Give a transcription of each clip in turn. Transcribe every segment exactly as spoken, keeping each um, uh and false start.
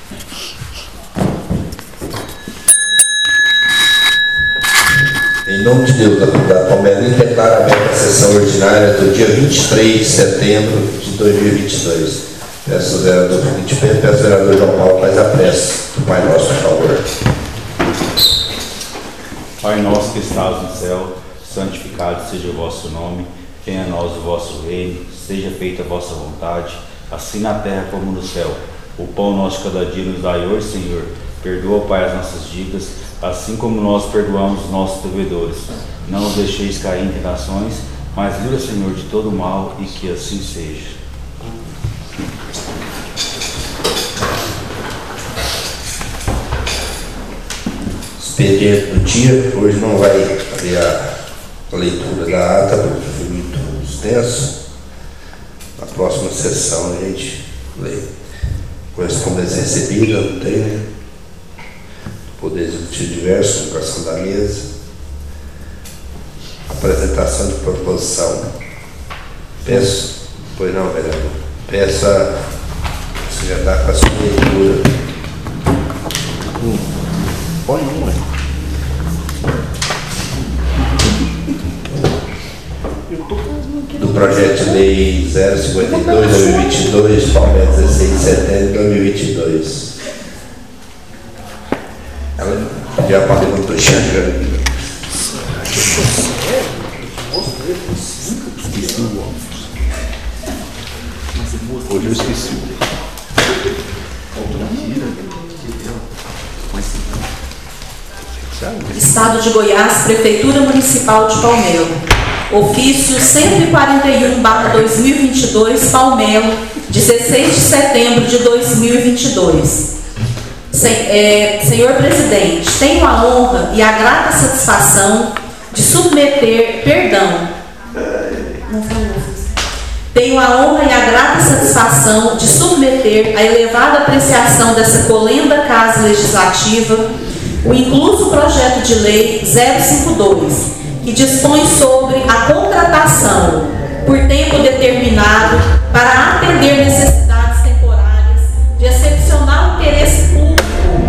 Em nome de Deus, da comunidade palmeirense, declaro aberta a sessão ordinária do dia vinte e três de setembro de dois mil e vinte e dois. Peço ao vereador Felipe Pedro, peço ao vereador João Paulo, faz a prece do Pai Nosso, por favor. Pai nosso que estás no céu, santificado seja o vosso nome, venha a nós o vosso reino, seja feita a vossa vontade, assim na terra como no céu. O pão nosso cada dia nos dai hoje, Senhor. Perdoa, Pai, as nossas dívidas, assim como nós perdoamos os nossos devedores. Não nos deixeis cair em tentações, mas livra, Senhor, de todo mal, e que assim seja. Expediente do dia, hoje não vai haver a leitura da ata, porque foi muito extenso. Na próxima sessão a gente lê. Correspondência recebida, não tem, né? Poder Executivo diverso, convocação da mesa, apresentação de proposição. Peço, pois não, vereador, peço a você já está com a sua leitura. Hum. Põe um, hein? Do projeto de lei zero cinquenta e dois, dois mil e vinte e dois, Palmeiras, dezesseis de setembro de dois mil e vinte e dois. Ela já falou do Xanga. Hoje eu esqueci. Estado de Goiás, Prefeitura Municipal de Palmelo. Ofício cento e quarenta e um barra dois mil e vinte e dois, Palmelo, dezesseis de setembro de dois mil e vinte e dois. Sen, é, senhor Presidente, tenho a honra e a grata satisfação de submeter, perdão, não falou. Tenho a honra e a grata satisfação de submeter à elevada apreciação dessa colenda Casa Legislativa o incluso projeto de lei zero cinquenta e dois, que dispõe sobre a contratação por tempo determinado para atender necessidades temporárias de excepcional interesse público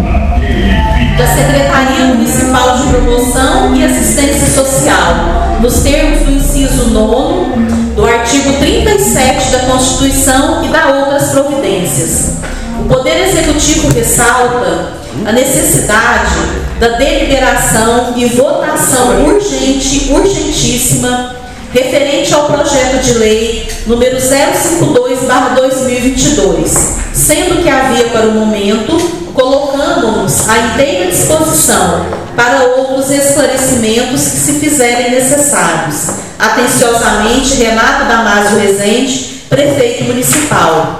da Secretaria Municipal de Promoção e Assistência Social, nos termos do inciso nono do artigo trinta e sete da Constituição e da outras providências. O Poder Executivo ressalta a necessidade da deliberação e votação urgente, urgentíssima, referente ao projeto de lei número zero cinquenta e dois barra dois mil e vinte e dois, sendo que havia para o momento, colocando-nos à inteira disposição para outros esclarecimentos que se fizerem necessários. Atenciosamente, Renato Damasio Rezende, Prefeito Municipal.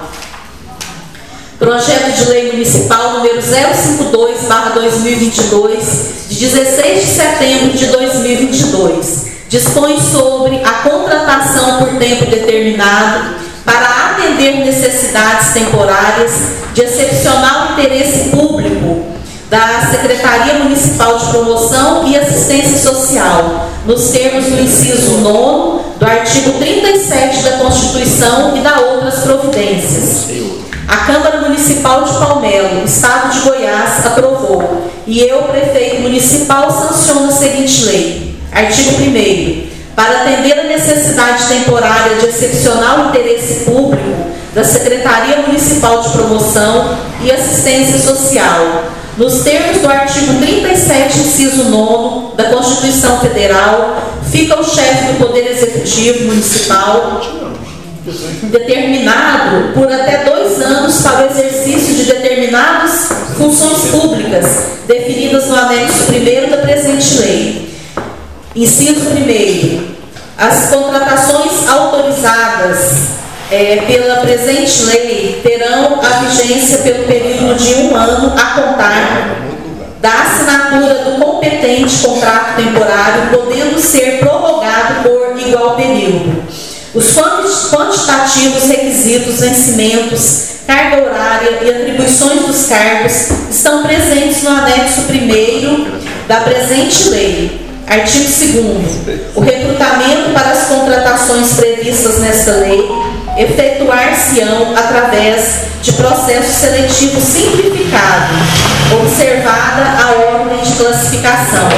Projeto de Lei Municipal número zero cinquenta e dois barra dois mil e vinte e dois, de dezesseis de setembro de dois mil e vinte e dois, dispõe sobre a contratação por tempo determinado para atender necessidades temporárias de excepcional interesse público da Secretaria Municipal de Promoção e Assistência Social, nos termos do inciso nono do artigo trinta e sete da Constituição e da outras providências. A Câmara Municipal de Palmelo, Estado de Goiás, aprovou e eu, Prefeito Municipal, sanciono a seguinte lei. Artigo primeiro. Para atender a necessidade temporária de excepcional interesse público da Secretaria Municipal de Promoção e Assistência Social, nos termos do artigo trinta e sete, inciso nono da Constituição Federal, fica o chefe do Poder Executivo Municipal determinado por até dois anos para o exercício de determinadas funções públicas definidas no anexo primeiro da presente lei. Inciso primeiro. As contratações autorizadas é, pela presente lei terão a vigência pelo período de um ano a contar da assinatura do competente contrato temporário, podendo ser prorrogado por igual período. Os quantitativos requisitos, vencimentos, carga horária e atribuições dos cargos estão presentes no anexo primeiro da presente lei. Artigo segundo. O recrutamento para as contratações previstas nesta lei efetuar-se-ão através de processo seletivo simplificado, observada a ordem de classificação.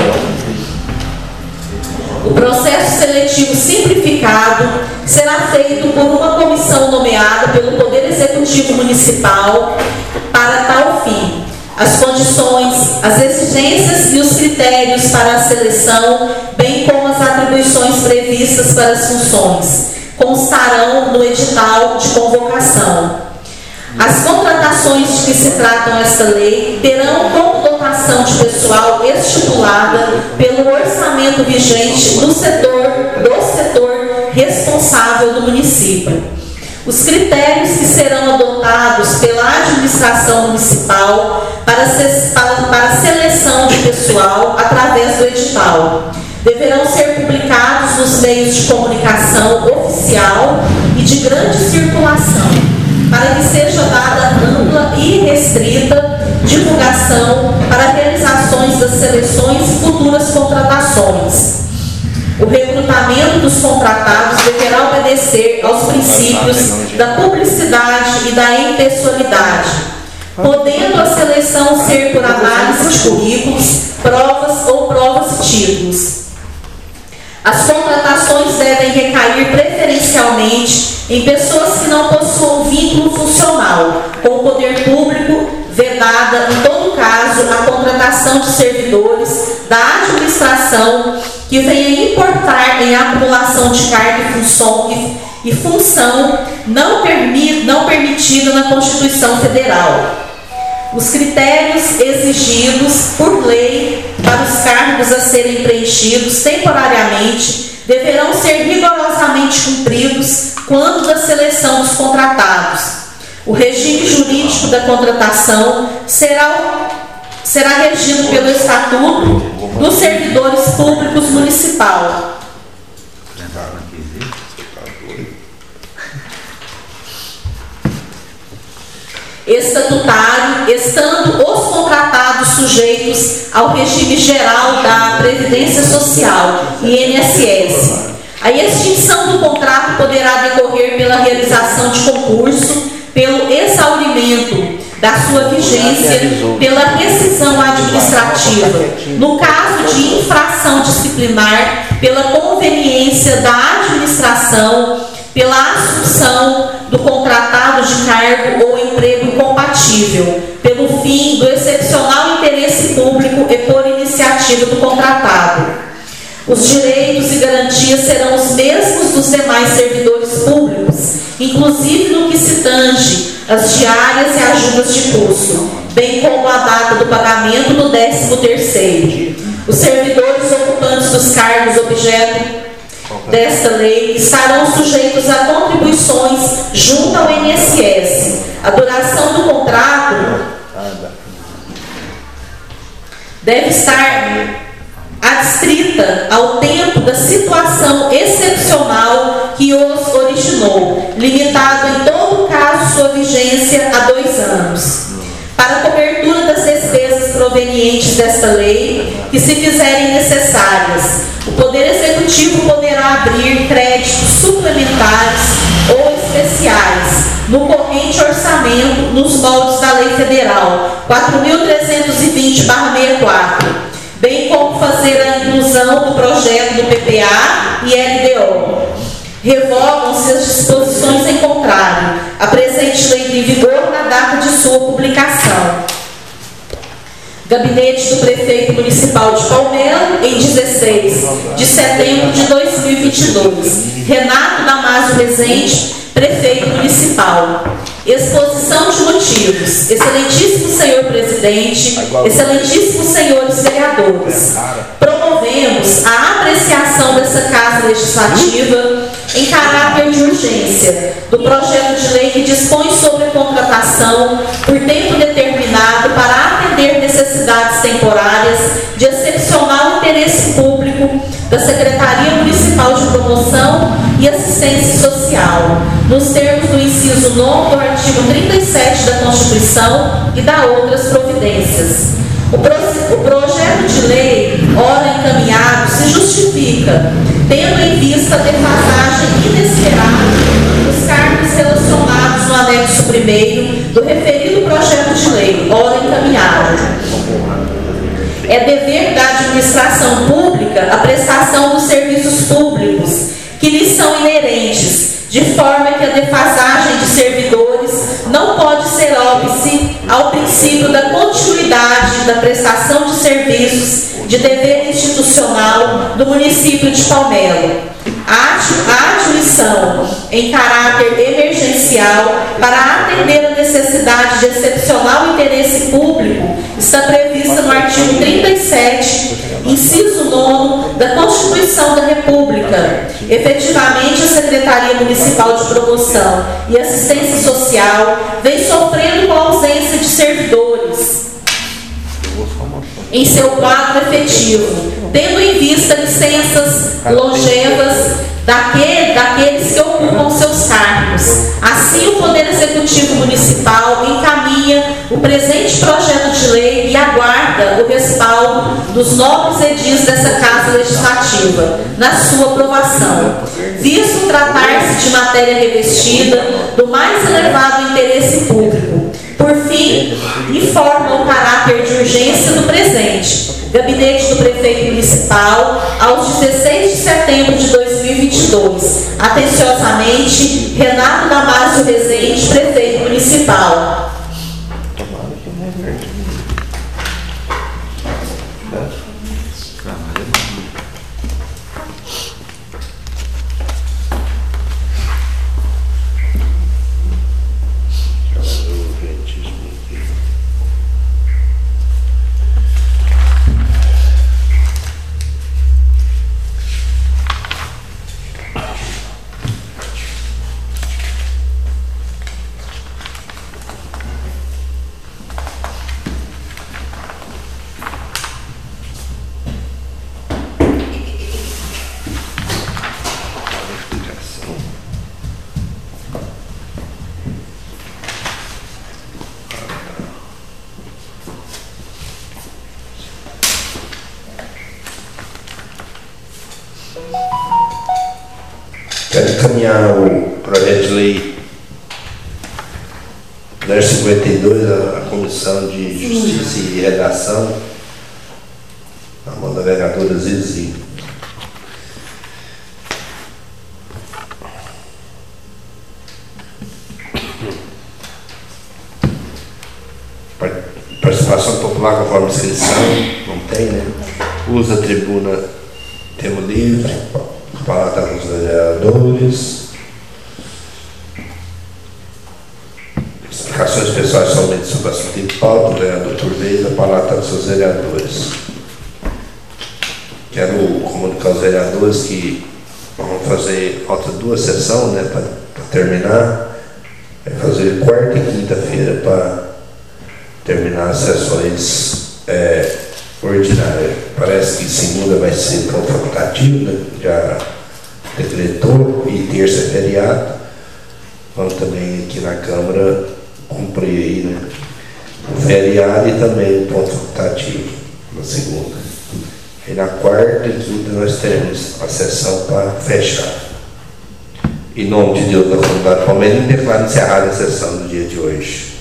O processo seletivo simplificado será feito por uma comissão nomeada pelo Poder Executivo Municipal para tal fim. As condições, as exigências e os critérios para a seleção, bem como as atribuições previstas para as funções, constarão no edital de convocação. As contratações de que se tratam esta lei terão como dotação de pessoal estipulada pelo orçamento vigente do setor, do setor responsável do município. Os critérios que serão adotados pela administração municipal para, para, para a seleção de pessoal através do edital deverão ser publicados nos meios de comunicação oficial e de grande circulação, para que seja dada ampla e restrita divulgação para realizações das seleções e futuras contratações. O recrutamento dos contratados deverá obedecer aos princípios da publicidade e da impessoalidade, podendo a seleção ser por análise de currículos, provas ou provas e títulos. As contratações devem recair preferencialmente em pessoas que não possuam vínculo funcional com o poder público, vedada, em todo caso, a contratação de servidores da administração que venha importar em acumulação de carga e função, e, e função não, permi, não permitida na Constituição Federal. Os critérios exigidos por lei para os cargos a serem preenchidos temporariamente deverão ser rigorosamente cumpridos quando da seleção dos contratados. O regime jurídico da contratação será, será regido pelo Estatuto dos Servidores Públicos Municipal. Estatutário, estando os contratados sujeitos ao regime geral da Previdência Social, I N S S. A extinção do contrato poderá decorrer pela realização de concurso, pelo exaurimento da sua vigência, pela rescisão administrativa, no caso de infração disciplinar, pela conveniência da administração, pela assunção do contratado de cargo ou emprego incompatível, pelo fim do excepcional interesse público e por iniciativa do contratado. Os direitos e garantias serão os mesmos dos demais servidores públicos, inclusive no que se tange as diárias e ajudas de custo, bem como a data do pagamento do décimo terceiro. Os servidores ocupantes dos cargos objeto desta lei estarão sujeitos a contribuições junto ao I N S S. A duração do contrato deve estar adstrita ao tempo da situação excepcional que os originou, limitado em todo caso sua vigência a dois anos. Para a cobertura das despesas provenientes desta lei, que se fizerem necessárias, o Poder Executivo poderá abrir créditos suplementares ou especiais no corrente orçamento nos moldes da Lei Federal quatro mil trezentos e vinte barra sessenta e quatro, bem como fazer a inclusão do projeto do P P A e L D O. Revogam-se as disposições em contrário. A presente lei entra em vigor na data de sua publicação. Gabinete do Prefeito Municipal de Palmelo, em dezesseis de setembro de dois mil e vinte e dois. Renato Damasio Rezende, Prefeito Municipal. Exposição de motivos. Excelentíssimo senhor Presidente, excelentíssimos senhores vereadores, promovemos a apreciação dessa Casa Legislativa em caráter de urgência do projeto de lei que dispõe sobre a contratação por tempo determinado para atender necessidades temporárias de excepcional interesse público da Secretaria Municipal de Promoção e Assistência Social, nos termos do inciso nono do artigo trinta e sete da Constituição e da outras providências. O, pro, o projeto de lei, ora encaminhado, se justifica, tendo em vista a defasagem inesperada dos cargos relacionados no anexo primeiro do referido projeto de lei, ora encaminhado. É dever da administração pública a prestação dos serviços públicos que lhes são inerentes, de forma que a defasagem de servidores não pode ser óbice ao princípio da continuidade da prestação de serviços de dever institucional do município de Palmelo. A atribuição em caráter emergencial para atender a necessidade de excepcional interesse público está prevista no artigo trinta e sete, inciso nono da Constituição da República. Efetivamente, a Secretaria Municipal de Promoção e Assistência Social vem sofrendo com a ausência de servidores em seu quadro efetivo, tendo em vista licenças longevas daquele, daqueles que ocupam seus cargos. Assim, o Poder Executivo Municipal encaminha o presente projeto de lei e aguarda o respaldo dos nobres edis dessa Casa Legislativa na sua aprovação, visto tratar-se de matéria revestida do mais elevado interesse público. Por fim, informa o caráter de urgência do presente Gabinete do Prefeito Municipal aos dezesseis de setembro de dois mil e vinte e dois. Atenciosamente, Renato Damasio Rezende, Prefeito Municipal. Quero encaminhar o projeto de lei zero cinquenta e dois à Comissão de Justiça e Redação, a mão da vereadora Zizi. Participação popular conforme inscrição, não tem, né? Usa a tribuna, tema livre. Palavra dos vereadores. Explicações pessoais somente sobre o assunto de pauta, o vereador Turveira, a palavra dos seus vereadores. Quero comunicar aos vereadores que vamos fazer falta duas sessões, né, para terminar. Vai fazer quarta e quinta-feira para terminar as sessões é, ordinárias. Parece que segunda vai ser facultativo, né? Já decretou, e terça é feriado. Vamos também aqui na Câmara cumprir aí, né, o feriado e também o ponto facultativo na segunda. E na quarta e quinta nós teremos a sessão para fechar. Em nome de Deus da comunidade palmeirense, declaro encerrada a sessão do dia de hoje.